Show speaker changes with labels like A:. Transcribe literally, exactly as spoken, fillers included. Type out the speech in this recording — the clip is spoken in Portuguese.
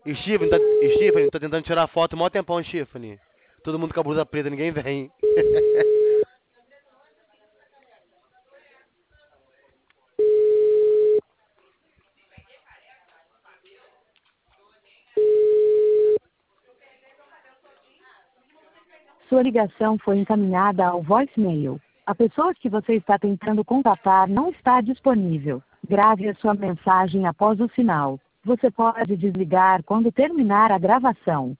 A: Stephanie, tá, Stephanie, tô tentando tirar foto mó tempão, Stephanie. Todo mundo com a blusa preta, ninguém vem.
B: Sua ligação foi encaminhada ao voicemail. A pessoa que você está tentando contatar não está disponível. Grave a sua mensagem após o sinal. Você pode desligar quando terminar a gravação.